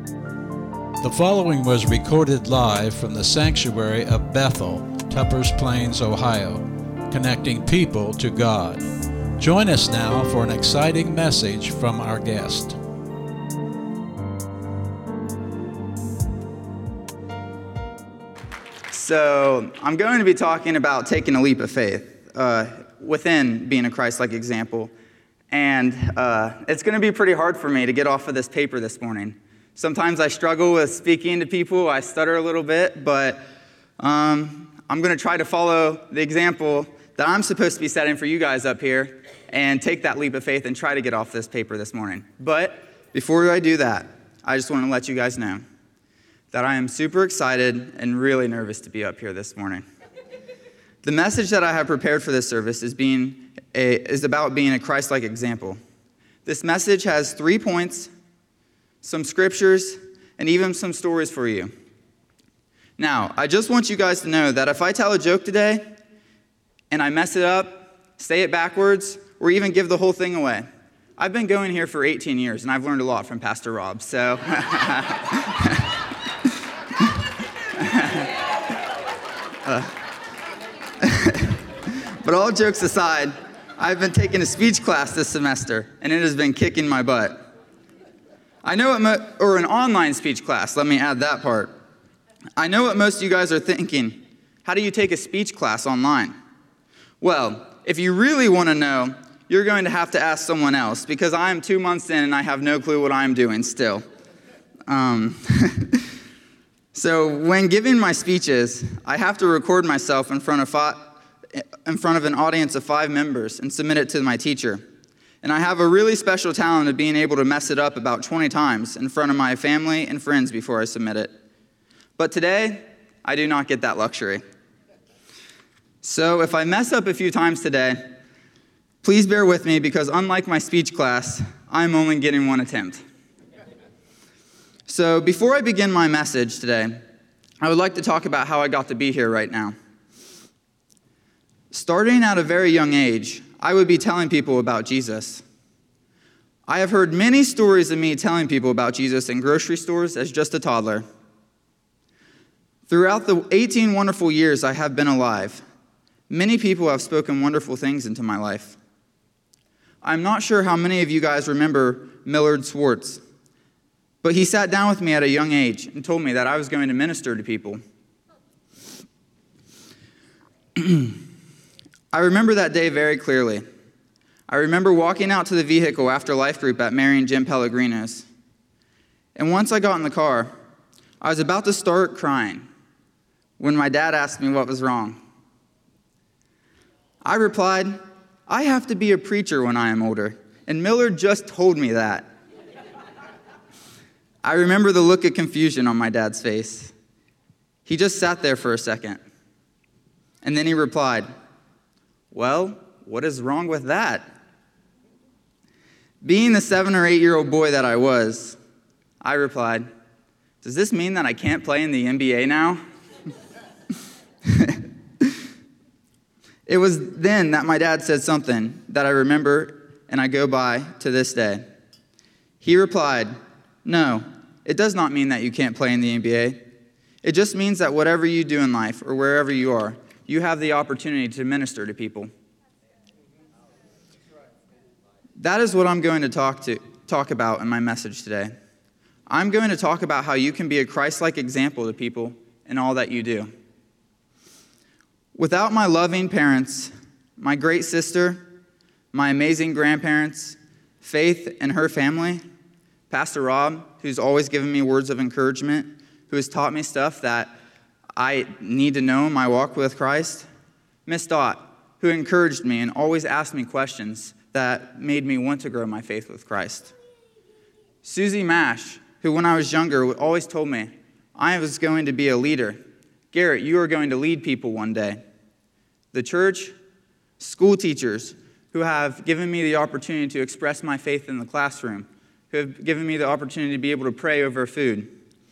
The following was recorded live from the sanctuary of Bethel, Tuppers Plains, Ohio, connecting people to God. Join us now for an exciting message from our guest. So I'm going to be talking about taking a leap of faith within being a Christ-like example. And it's going to be pretty hard for me to get off of this paper this morning. Sometimes I struggle with speaking to people. I stutter a little bit, but I'm going to try to follow the example that I'm supposed to be setting for you guys up here and take that leap of faith and try to get off this paper this morning. But before I do that, I just want to let you guys know that I am super excited and really nervous to be up here this morning. The message that I have prepared for this service is about being a Christ-like example. This message has 3 points, some scriptures, and even some stories for you. Now, I just want you guys to know that if I tell a joke today and I mess it up, say it backwards, or even give the whole thing away, I've been going here for 18 years, and I've learned a lot from Pastor Rob, so... But all jokes aside, I've been taking a speech class this semester, and it has been kicking my butt. I know or an online speech class, let me add that part. I know what most of you guys are thinking. How do you take a speech class online? Well, if you really want to know, you're going to have to ask someone else, because I am 2 months in and I have no clue what I'm doing still. So when giving my speeches, I have to record myself in front of an audience of 5 members and submit it to my teacher. And I have a really special talent of being able to mess it up about 20 times in front of my family and friends before I submit it. But today, I do not get that luxury. So if I mess up a few times today, please bear with me, because unlike my speech class, I'm only getting 1 attempt. So before I begin my message today, I would like to talk about how I got to be here right now. Starting at a very young age, I would be telling people about Jesus. I have heard many stories of me telling people about Jesus in grocery stores as just a toddler. Throughout the 18 wonderful years I have been alive, many people have spoken wonderful things into my life. I'm not sure how many of you guys remember Millard Swartz, but he sat down with me at a young age and told me that I was going to minister to people. I remember that day very clearly. I remember walking out to the vehicle after life group at Mary and Jim Pellegrino's. And once I got in the car, I was about to start crying when my dad asked me what was wrong. I replied, "I have to be a preacher when I am older, and Millard just told me that." I remember the look of confusion on my dad's face. He just sat there for a second, and then he replied, "Well, what is wrong with that?" Being the 7 or 8-year-old boy that I was, I replied, "Does this mean that I can't play in the NBA now?" It was then that my dad said something that I remember and I go by to this day. He replied, "No, it does not mean that you can't play in the NBA. It just means that whatever you do in life or wherever you are, you have the opportunity to minister to people." That is what I'm going to talk about in my message today. I'm going to talk about how you can be a Christ-like example to people in all that you do. Without my loving parents, my great sister, my amazing grandparents, Faith and her family, Pastor Rob, who's always given me words of encouragement, who has taught me stuff that I need to know in my walk with Christ, Miss Dot, who encouraged me and always asked me questions that made me want to grow my faith with Christ. Susie Mash, who when I was younger always told me I was going to be a leader. Garrett, you are going to lead people one day. The church, school teachers who have given me the opportunity to express my faith in the classroom, who have given me the opportunity to be able to pray over food.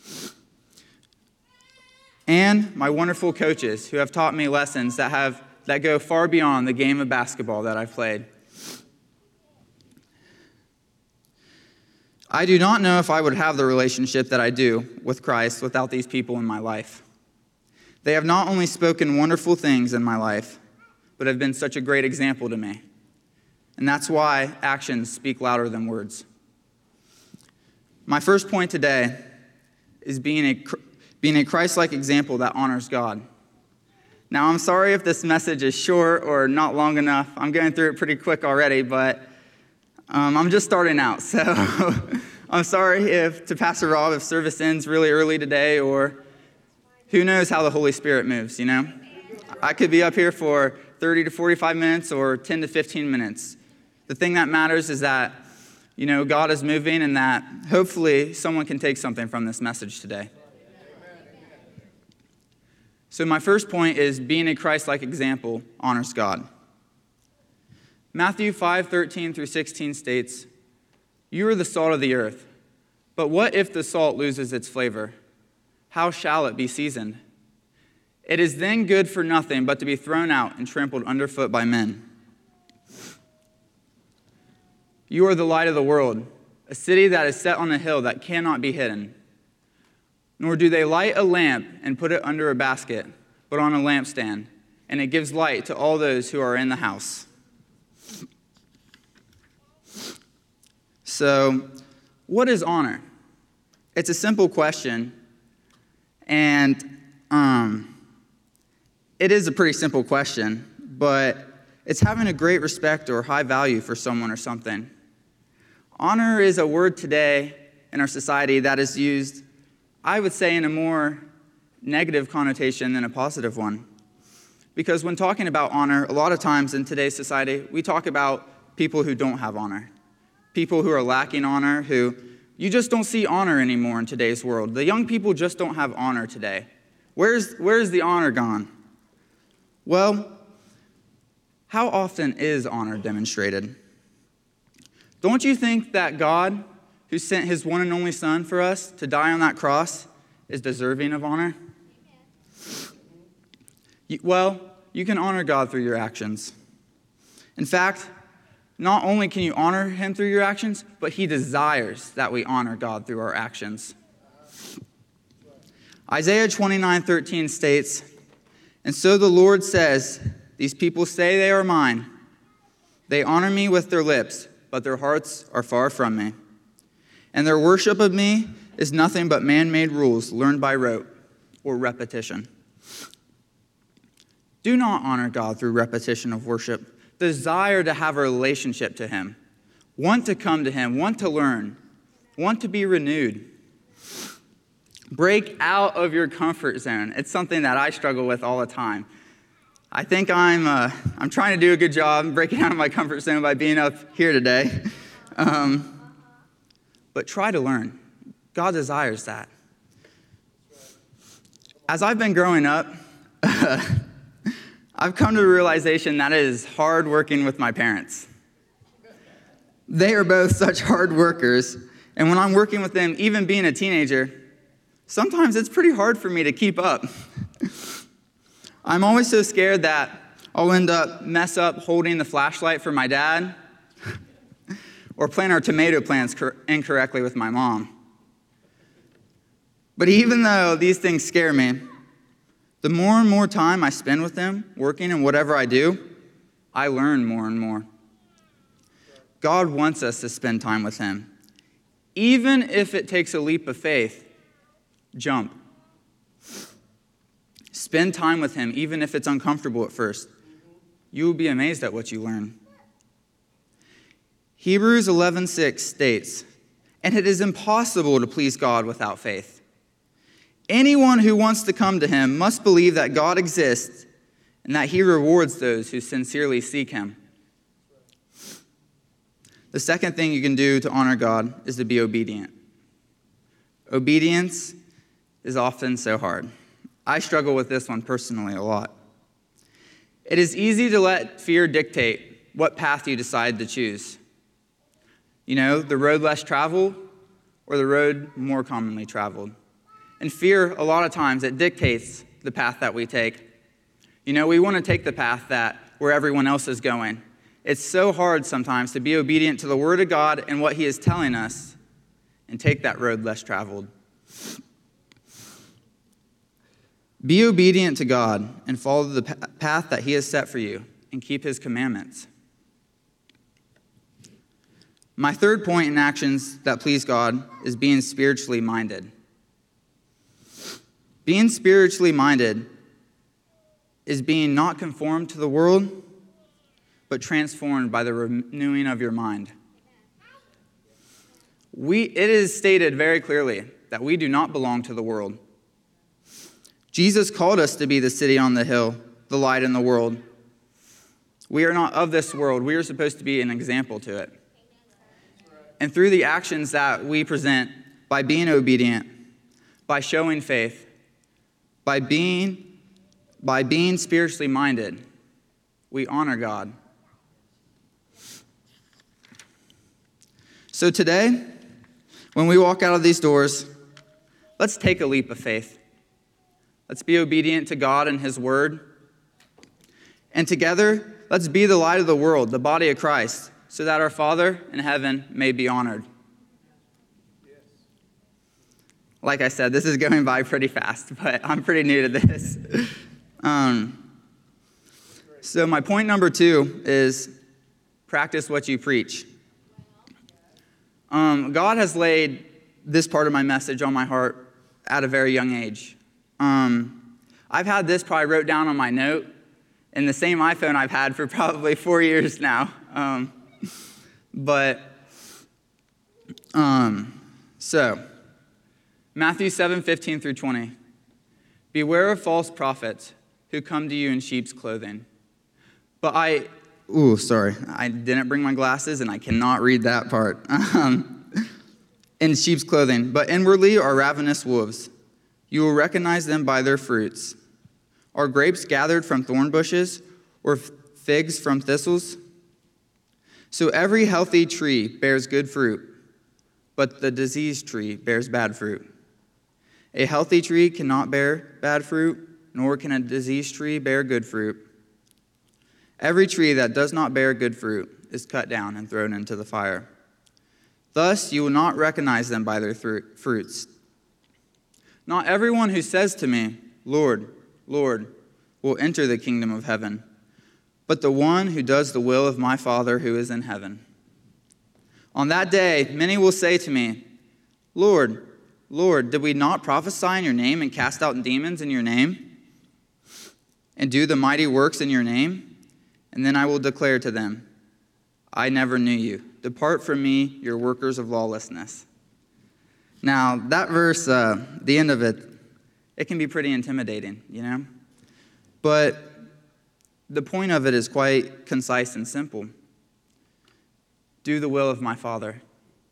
And my wonderful coaches who have taught me lessons that go far beyond the game of basketball that I've played. I do not know if I would have the relationship that I do with Christ without these people in my life. They have not only spoken wonderful things in my life, but have been such a great example to me. And that's why actions speak louder than words. My first point today is being a Christ-like example that honors God. Now, I'm sorry if this message is short or not long enough. I'm going through it pretty quick already, but I'm just starting out. So I'm sorry to Pastor Rob if service ends really early today, or who knows how the Holy Spirit moves, you know? I could be up here for 30 to 45 minutes or 10 to 15 minutes. The thing that matters is that, you know, God is moving and that hopefully someone can take something from this message today. So my first point is being a Christ-like example honors God. Matthew 5:13 through 16 states, "You are the salt of the earth, but what if the salt loses its flavor? How shall it be seasoned? It is then good for nothing but to be thrown out and trampled underfoot by men. You are the light of the world, a city that is set on a hill that cannot be hidden. Nor do they light a lamp and put it under a basket, but on a lampstand, and it gives light to all those who are in the house." So, what is honor? It's a simple question, and it is a pretty simple question, but it's having a great respect or high value for someone or something. Honor is a word today in our society that is used, I would say, in a more negative connotation than a positive one. Because when talking about honor, a lot of times in today's society, we talk about people who don't have honor. People who are lacking honor, who you just don't see honor anymore in today's world. The young people just don't have honor today. Where's the honor gone? Well, how often is honor demonstrated? Don't you think that God, who sent his one and only Son for us to die on that cross, is deserving of honor? Well, you can honor God through your actions. In fact, not only can you honor him through your actions, but he desires that we honor God through our actions. Isaiah 29:13 states, "And so the Lord says, these people say they are mine. They honor me with their lips, but their hearts are far from me. And their worship of me is nothing but man-made rules learned by rote or repetition." Do not honor God through repetition of worship. Desire to have a relationship to him. Want to come to him. Want to learn. Want to be renewed. Break out of your comfort zone. It's something that I struggle with all the time. I think I'm trying to do a good job breaking out of my comfort zone by being up here today. But try to learn. God desires that. As I've been growing up, I've come to the realization that it is hard working with my parents. They are both such hard workers, and when I'm working with them, even being a teenager, sometimes it's pretty hard for me to keep up. I'm always so scared that I'll end up mess up holding the flashlight for my dad or plant our tomato plants incorrectly with my mom. But even though these things scare me, the more and more time I spend with them, working in whatever I do, I learn more and more. God wants us to spend time with him. Even if it takes a leap of faith, jump. Spend time with him, even if it's uncomfortable at first. You will be amazed at what you learn. Hebrews 11:6 states, "And it is impossible to please God without faith. Anyone who wants to come to him must believe that God exists and that he rewards those who sincerely seek him." The second thing you can do to honor God is to be obedient. Obedience is often so hard. I struggle with this one personally a lot. It is easy to let fear dictate what path you decide to choose. You know, the road less traveled or the road more commonly traveled. And fear, a lot of times, it dictates the path that we take. You know, we want to take the path where everyone else is going. It's so hard sometimes to be obedient to the Word of God and what he is telling us. and take that road less traveled. Be obedient to God and follow the path that He has set for you and keep His commandments. My third point in actions that please God is being spiritually minded. Being spiritually minded is being not conformed to the world, but transformed by the renewing of your mind. It is stated very clearly that we do not belong to the world. Jesus called us to be the city on the hill, the light in the world. We are not of this world. We are supposed to be an example to it. And through the actions that we present, by being obedient, by showing faith, by being spiritually minded, we honor God. So today, when we walk out of these doors, let's take a leap of faith. Let's be obedient to God and His Word. And together, let's be the light of the world, the body of Christ, so that our Father in heaven may be honored. Like I said, this is going by pretty fast, but I'm pretty new to this. So my point number 2 is practice what you preach. God has laid this part of my message on my heart at a very young age. I've had this probably wrote down on my note in the same iPhone I've had for probably 4 years now. So Matthew 7:15 through 20. Beware of false prophets who come to you in sheep's clothing. I didn't bring my glasses and I cannot read that part. In sheep's clothing, but inwardly are ravenous wolves. You will recognize them by their fruits. Are grapes gathered from thorn bushes or figs from thistles? So every healthy tree bears good fruit, but the diseased tree bears bad fruit. A healthy tree cannot bear bad fruit, nor can a diseased tree bear good fruit. Every tree that does not bear good fruit is cut down and thrown into the fire. Thus you will not recognize them by their fruits. Not everyone who says to me, Lord, Lord, will enter the kingdom of heaven, but the one who does the will of my Father who is in heaven. On that day, many will say to me, Lord, Lord, did we not prophesy in your name and cast out demons in your name and do the mighty works in your name? And then I will declare to them, I never knew you. Depart from me, you workers of lawlessness. Now, that verse, the end of it, it can be pretty intimidating, you know? But the point of it is quite concise and simple. Do the will of my Father.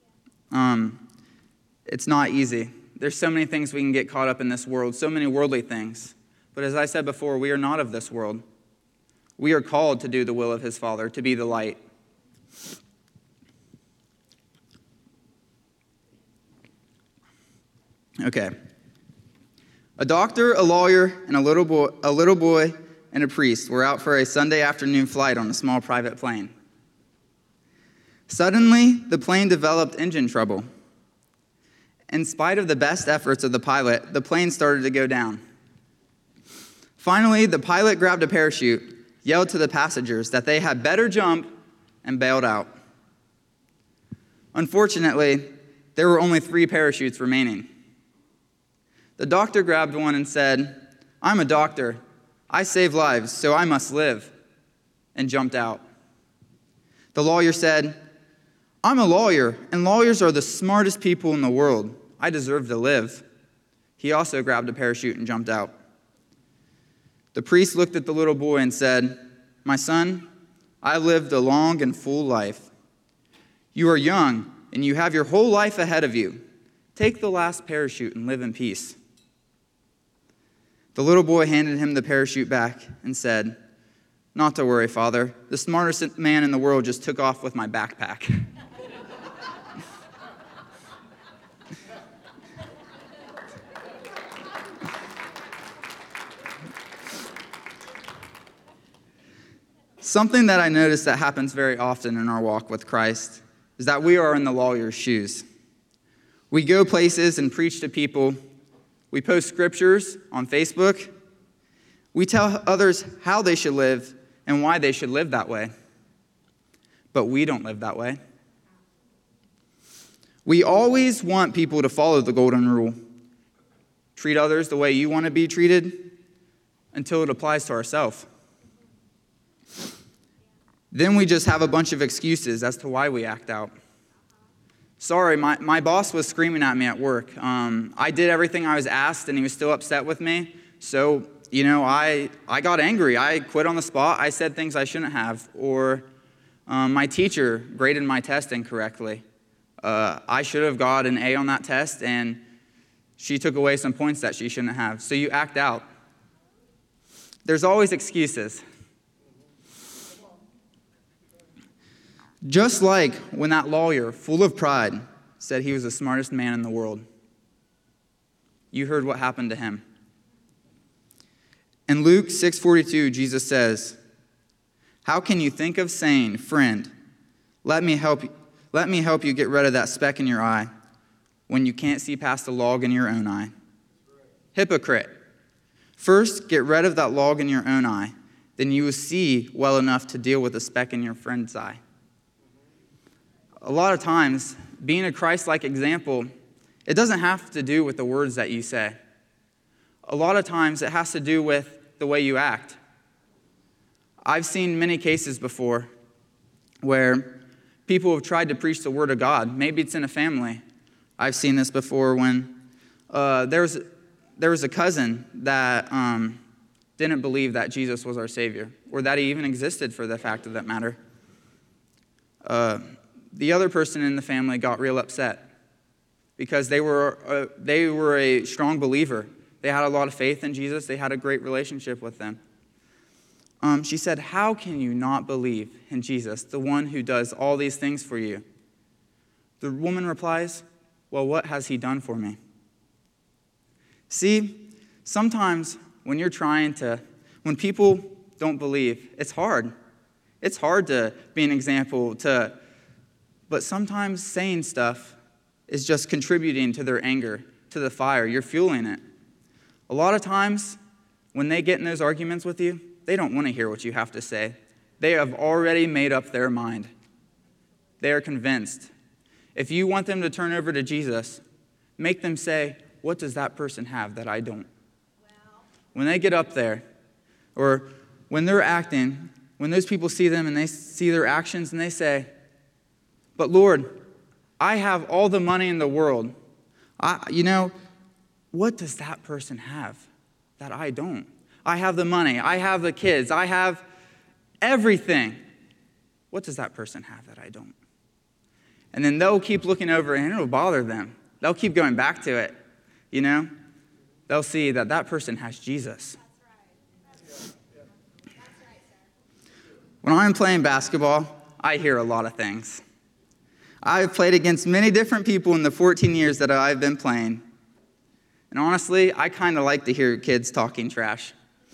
It's not easy. There's so many things we can get caught up in this world, so many worldly things. But as I said before, we are not of this world. We are called to do the will of His Father, to be the light. Okay. A doctor, a lawyer, and a little boy, and a priest were out for a Sunday afternoon flight on a small private plane. Suddenly, the plane developed engine trouble. In spite of the best efforts of the pilot, the plane started to go down. Finally, the pilot grabbed a parachute, yelled to the passengers that they had better jump, and bailed out. Unfortunately, there were only 3 parachutes remaining. The doctor grabbed one and said, I'm a doctor. I save lives, so I must live, and jumped out. The lawyer said, I'm a lawyer, and lawyers are the smartest people in the world. I deserve to live. He also grabbed a parachute and jumped out. The priest looked at the little boy and said, My son, I lived a long and full life. You are young, and you have your whole life ahead of you. Take the last parachute and live in peace. The little boy handed him the parachute back and said, Not to worry, Father. The smartest man in the world just took off with my backpack. Something that I notice that happens very often in our walk with Christ is that we are in the lawyer's shoes. We go places and preach to people. We post scriptures on Facebook. We tell others how they should live and why they should live that way. But we don't live that way. We always want people to follow the golden rule. Treat others the way you want to be treated until it applies to ourselves. Then we just have a bunch of excuses as to why we act out. Sorry, my boss was screaming at me at work. I did everything I was asked, and he was still upset with me. So, I got angry. I quit on the spot. I said things I shouldn't have. Or my teacher graded my test incorrectly. I should have got an A on that test, and she took away some points that she shouldn't have. So you act out. There's always excuses. Just like when that lawyer, full of pride, said he was the smartest man in the world. You heard what happened to him. In Luke 6:42, Jesus says, "How can you think of saying, 'Friend, let me help you get rid of that speck in your eye,' when you can't see past the log in your own eye? Hypocrite. First, get rid of that log in your own eye, then you will see well enough to deal with the speck in your friend's eye." A lot of times, being a Christ-like example, it doesn't have to do with the words that you say. A lot of times, it has to do with the way you act. I've seen many cases before where people have tried to preach the word of God. Maybe it's in a family. I've seen this before when there was a cousin that didn't believe that Jesus was our Savior, or that he even existed for the fact of that matter. The other person in the family got real upset because they were a strong believer. They had a lot of faith in Jesus. They had a great relationship with them. She said, "How can you not believe in Jesus, the one who does all these things for you?" The woman replies, "Well, what has he done for me?" See, sometimes when people don't believe, it's hard. It's hard to be an example, but sometimes saying stuff is just contributing to their anger, to the fire. You're fueling it. A lot of times, when they get in those arguments with you, they don't want to hear what you have to say. They have already made up their mind. They are convinced. If you want them to turn over to Jesus, make them say, "What does that person have that I don't?" When they get up there, or when they're acting, when those people see them and they see their actions and they say, "But Lord, I have all the money in the world. What does that person have that I don't? I have the money. I have the kids. I have everything. What does that person have that I don't?" And then they'll keep looking over and it'll bother them. They'll keep going back to it. They'll see that person has Jesus. That's right, sir. When I'm playing basketball, I hear a lot of things. I've played against many different people in the 14 years that I've been playing. And honestly, I kind of like to hear kids talking trash.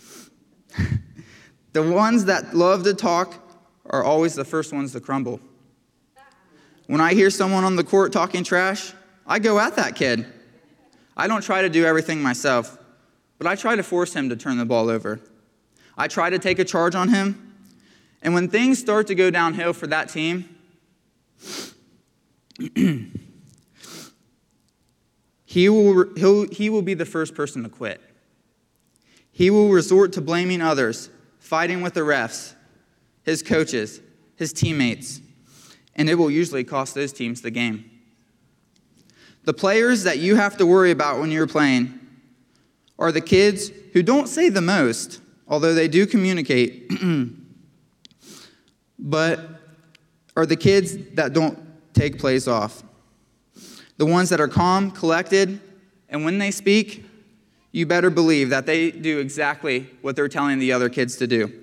The ones that love to talk are always the first ones to crumble. When I hear someone on the court talking trash, I go at that kid. I don't try to do everything myself, but I try to force him to turn the ball over. I try to take a charge on him. And when things start to go downhill for that team, he will be the first person to quit. He will resort to blaming others, fighting with the refs, his coaches, his teammates, and it will usually cost those teams the game. The players that you have to worry about when you're playing are the kids who don't say the most, although they do communicate, but are the kids that don't take plays off. The ones that are calm, collected, and when they speak, you better believe that they do exactly what they're telling the other kids to do.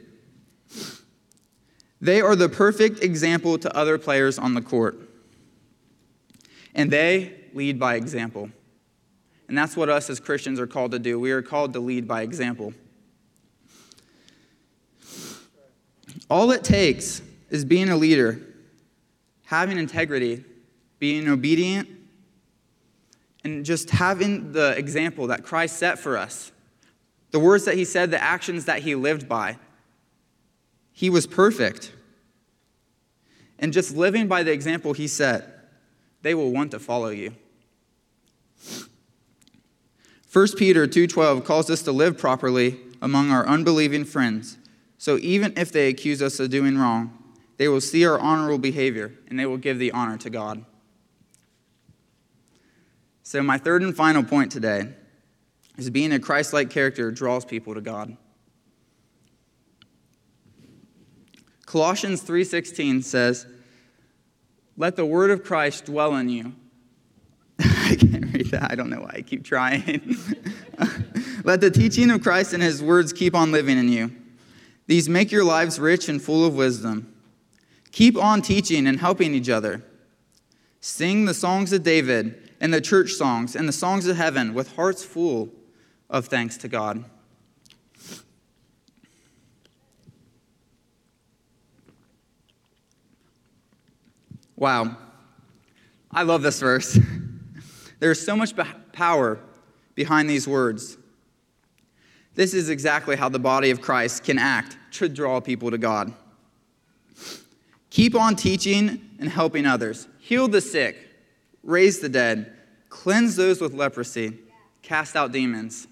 They are the perfect example to other players on the court. And they lead by example. And that's what us as Christians are called to do. We are called to lead by example. All it takes is being a leader, having integrity, being obedient, And just having the example that Christ set for us, the words that he said, the actions that he lived by, he was perfect. And just living by the example he set, they will want to follow you. 1 Peter 2:12 calls us to live properly among our unbelieving friends. So even if they accuse us of doing wrong, they will see our honorable behavior and they will give the honor to God. So my third and final point today is being a Christ-like character draws people to God. Colossians 3:16 says, "Let the word of Christ dwell in you." I can't read that. I don't know why I keep trying. "Let the teaching of Christ and his words keep on living in you. These make your lives rich and full of wisdom. Keep on teaching and helping each other. Sing the songs of David and the church songs and the songs of heaven with hearts full of thanks to God." Wow. I love this verse. There's so much power behind these words. This is exactly how the body of Christ can act to draw people to God. Keep on teaching and helping others. Heal the sick, raise the dead, cleanse those with leprosy, cast out demons.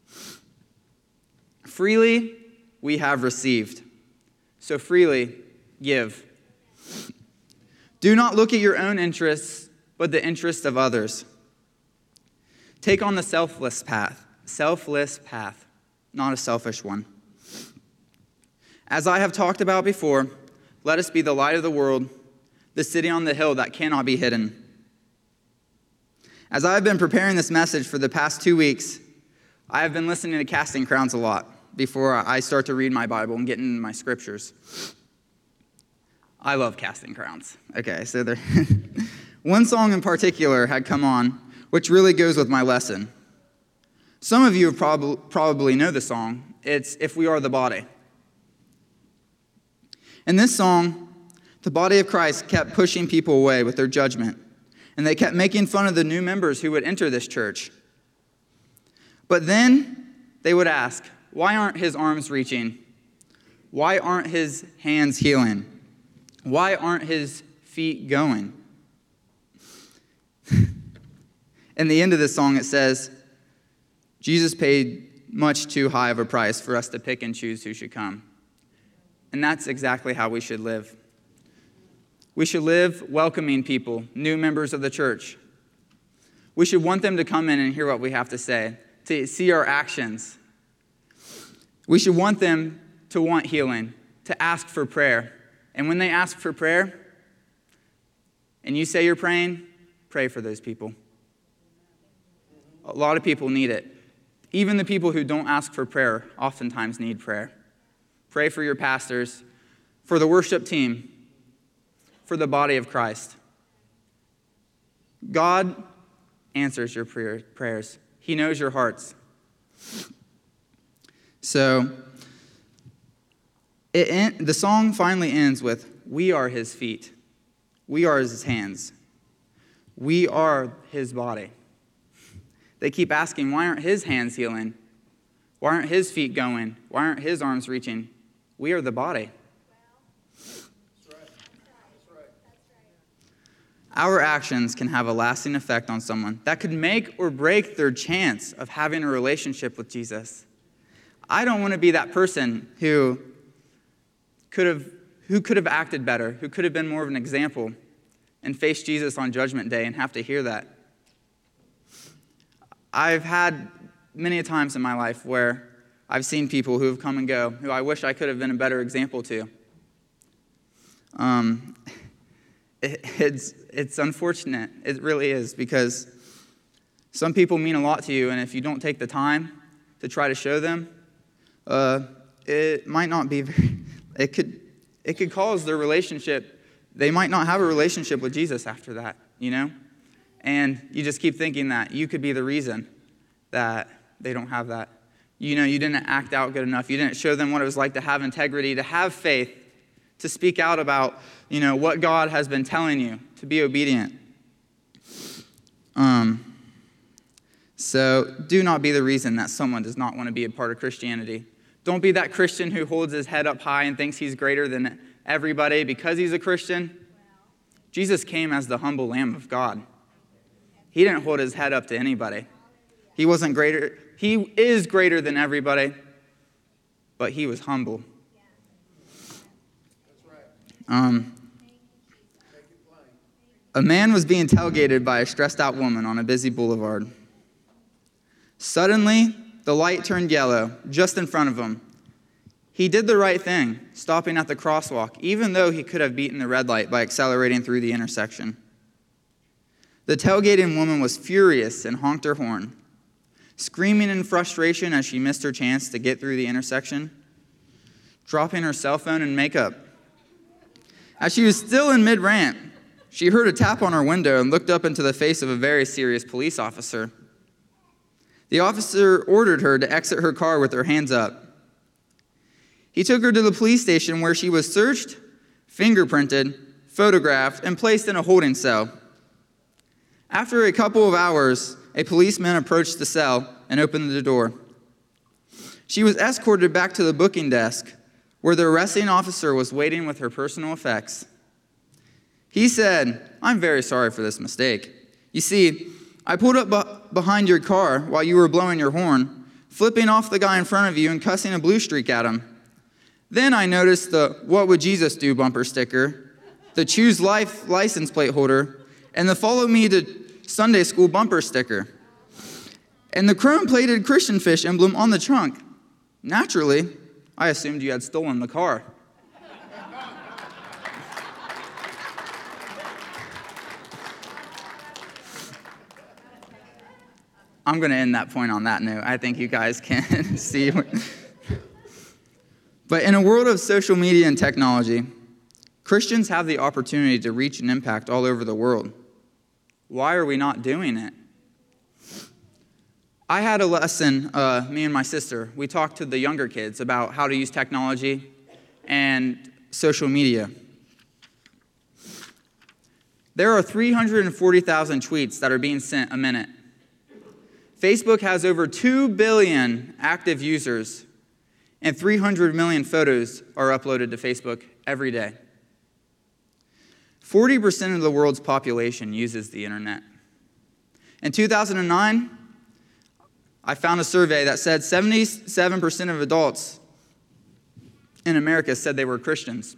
Freely we have received, so freely give. Do not look at your own interests, but the interests of others. Take on the selfless path, not a selfish one. As I have talked about before, let us be the light of the world, the city on the hill that cannot be hidden. As I have been preparing this message for the past 2 weeks, I have been listening to Casting Crowns a lot before I start to read my Bible and get into my scriptures. I love Casting Crowns. Okay, so there, one song in particular had come on, which really goes with my lesson. Some of you probably know the song. It's "If We Are the Body." In this song, the body of Christ kept pushing people away with their judgment, and they kept making fun of the new members who would enter this church. But then they would ask, why aren't his arms reaching? Why aren't his hands healing? Why aren't his feet going? In the end of this song, it says, Jesus paid much too high of a price for us to pick and choose who should come. And that's exactly how we should live. We should live welcoming people, new members of the church. We should want them to come in and hear what we have to say, to see our actions. We should want them to want healing, to ask for prayer. And when they ask for prayer, and you say you're praying, pray for those people. A lot of people need it. Even the people who don't ask for prayer oftentimes need prayer. Pray for your pastors, for the worship team, for the body of Christ. God answers your prayers. He knows your hearts. So, the song finally ends with, we are his feet. We are his hands. We are his body. They keep asking, why aren't his hands healing? Why aren't his feet going? Why aren't his arms reaching? We are the body. That's right. Our actions can have a lasting effect on someone that could make or break their chance of having a relationship with Jesus. I don't want to be that person who could have acted better, who could have been more of an example and face Jesus on Judgment Day and have to hear that. I've had many times in my life where I've seen people who have come and go, who I wish I could have been a better example to. It's unfortunate. It really is, because some people mean a lot to you, and if you don't take the time to try to show them, it might not be very, it could cause their relationship, they might not have a relationship with Jesus after that, you know? And you just keep thinking that you could be the reason that they don't have that. You know, you didn't act out good enough. You didn't show them what it was like to have integrity, to have faith, to speak out about, you know, what God has been telling you, to be obedient. So do not be the reason that someone does not want to be a part of Christianity. Don't be that Christian who holds his head up high and thinks he's greater than everybody because he's a Christian. Jesus came as the humble Lamb of God. He didn't hold his head up to anybody. He wasn't greater. He is greater than everybody, but he was humble. A man was being tailgated by a stressed out woman on a busy boulevard. Suddenly, the light turned yellow just in front of him. He did the right thing, stopping at the crosswalk, even though he could have beaten the red light by accelerating through the intersection. The tailgating woman was furious and honked her horn, screaming in frustration as she missed her chance to get through the intersection, dropping her cell phone and makeup. As she was still in mid-rant, she heard a tap on her window and looked up into the face of a very serious police officer. The officer ordered her to exit her car with her hands up. He took her to the police station where she was searched, fingerprinted, photographed, and placed in a holding cell. After a couple of hours, a policeman approached the cell and opened the door. She was escorted back to the booking desk, where the arresting officer was waiting with her personal effects. He said, "I'm very sorry for this mistake. You see, I pulled up behind your car while you were blowing your horn, flipping off the guy in front of you and cussing a blue streak at him. Then I noticed the 'What would Jesus do' bumper sticker, the 'Choose Life' license plate holder, and the 'Follow Me to Sunday School' bumper sticker, and the chrome-plated Christian fish emblem on the trunk. Naturally, I assumed you had stolen the car." I'm going to end that point on that note. I think you guys can see. But in a world of social media and technology, Christians have the opportunity to reach and impact all over the world. Why are we not doing it? I had a lesson, me and my sister, we talked to the younger kids about how to use technology and social media. There are 340,000 tweets that are being sent a minute. Facebook has over 2 billion active users, and 300 million photos are uploaded to Facebook every day. 40% of the world's population uses the internet. In 2009, I found a survey that said 77% of adults in America said they were Christians.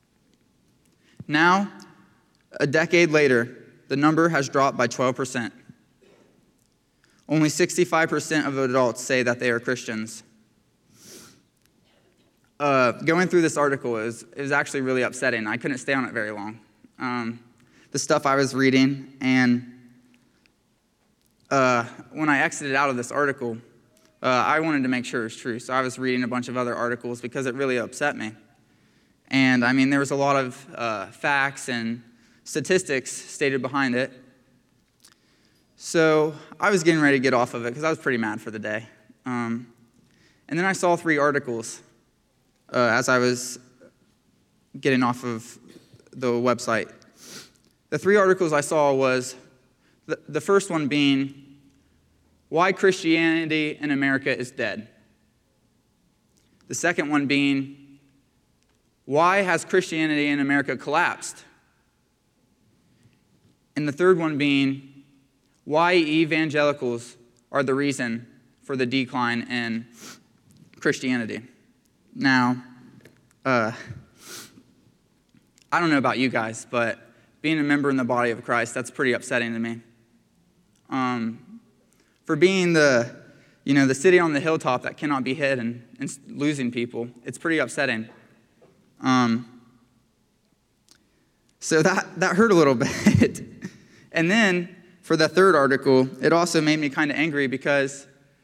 Now, a decade later, the number has dropped by 12%. Only 65% of adults say that they are Christians. Going through this article is actually really upsetting. I couldn't stay on it very long. The stuff I was reading, and when I exited out of this article, I wanted to make sure it was true. So I was reading a bunch of other articles because it really upset me. And I mean, there was a lot of facts and statistics stated behind it. So I was getting ready to get off of it because I was pretty mad for the day. And then I saw 3 articles as I was getting off of the website. The 3 articles I saw was the first one being, "Why Christianity in America is Dead." The second one being, "Why has Christianity in America collapsed?" And the third one being, "Why evangelicals are the reason for the decline in Christianity." Now, I don't know about you guys, but being a member in the body of Christ, that's pretty upsetting to me. For being the city on the hilltop that cannot be hid and losing people, it's pretty upsetting. So that hurt a little bit. And then, for the third article, it also made me kind of angry because,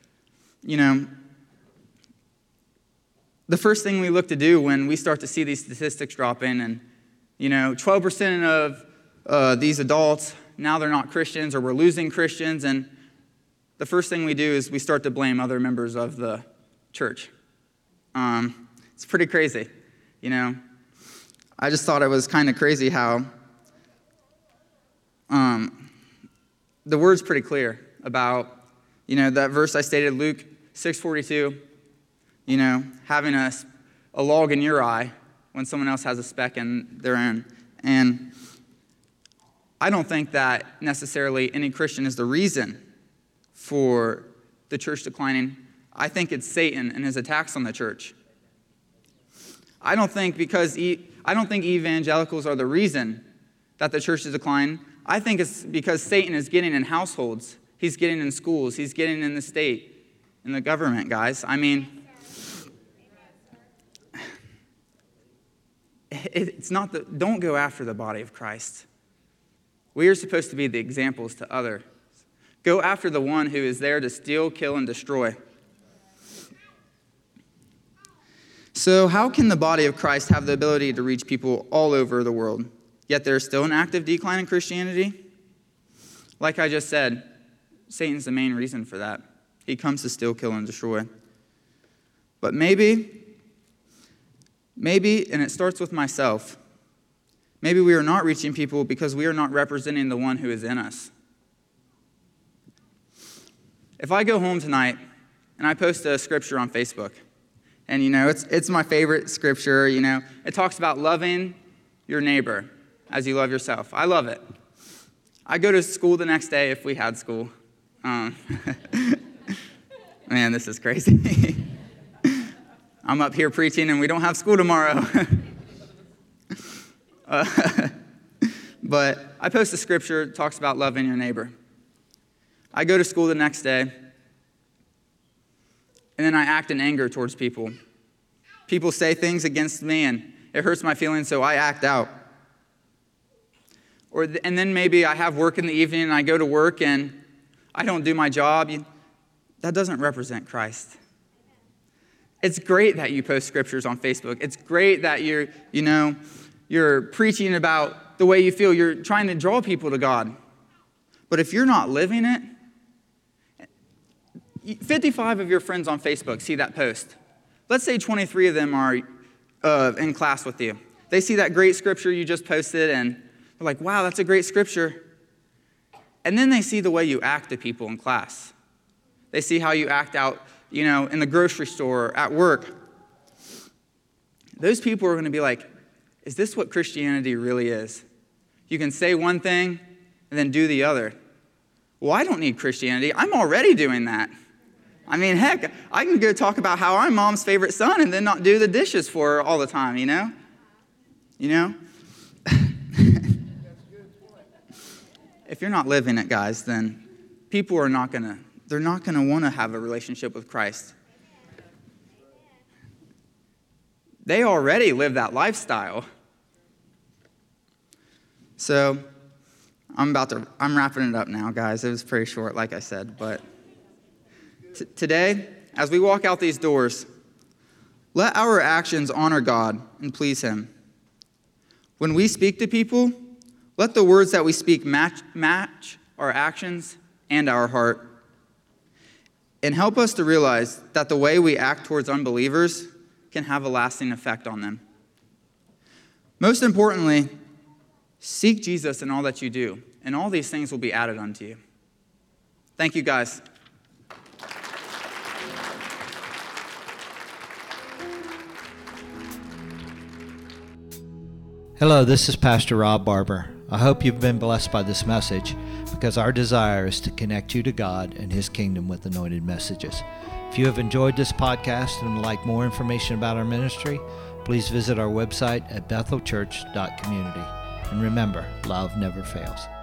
the first thing we look to do when we start to see these statistics dropping and, 12% of these adults, now they're not Christians or we're losing Christians, and the first thing we do is we start to blame other members of the church. It's pretty crazy, I just thought it was kind of crazy how the word's pretty clear about That verse I stated, Luke 6:42, having a log in your eye when someone else has a speck in their own. And I don't think that necessarily any Christian is the reason for the church declining. I think it's Satan and his attacks on the church. I don't think evangelicals are the reason that the church is declining. I think it's because Satan is getting in households. He's getting in schools. He's getting in the state, in the government, guys. I mean, it's not don't go after the body of Christ. We are supposed to be the examples to others. Go after the one who is there to steal, kill, and destroy. So how can the body of Christ have the ability to reach people all over the world, yet there's still an active decline in Christianity? Like I just said, Satan's the main reason for that. He comes to steal, kill, and destroy. But maybe, and it starts with myself, maybe we are not reaching people because we are not representing the one who is in us. If I go home tonight and I post a scripture on Facebook, and it's my favorite scripture, it talks about loving your neighbor as you love yourself. I love it. I go to school the next day if we had school. Man, this is crazy. I'm up here preaching and we don't have school tomorrow. But I post a scripture, it talks about loving your neighbor. I go to school the next day, and then I act in anger towards people. People say things against me, and it hurts my feelings, so I act out. And then maybe I have work in the evening, and I go to work, and I don't do my job. That doesn't represent Christ. It's great that you post scriptures on Facebook. It's great that you're preaching about the way you feel. You're trying to draw people to God. But if you're not living it, 55 of your friends on Facebook see that post. Let's say 23 of them are in class with you. They see that great scripture you just posted, and they're like, wow, that's a great scripture. And then they see the way you act to people in class. They see how you act out, in the grocery store, at work. Those people are going to be like, is this what Christianity really is? You can say one thing and then do the other. Well, I don't need Christianity. I'm already doing that. I mean, heck, I can go talk about how I'm mom's favorite son and then not do the dishes for her all the time, If you're not living it, guys, then people are not going to want to have a relationship with Christ. They already live that lifestyle. So I'm wrapping it up now, guys. It was pretty short, like I said, but today, as we walk out these doors, let our actions honor God and please Him. When we speak to people, let the words that we speak match our actions and our heart. And help us to realize that the way we act towards unbelievers can have a lasting effect on them. Most importantly, seek Jesus in all that you do, and all these things will be added unto you. Thank you, guys. Hello, this is Pastor Rob Barber. I hope you've been blessed by this message, because our desire is to connect you to God and His kingdom with anointed messages. If you have enjoyed this podcast and would like more information about our ministry, please visit our website at bethelchurch.community. And remember, love never fails.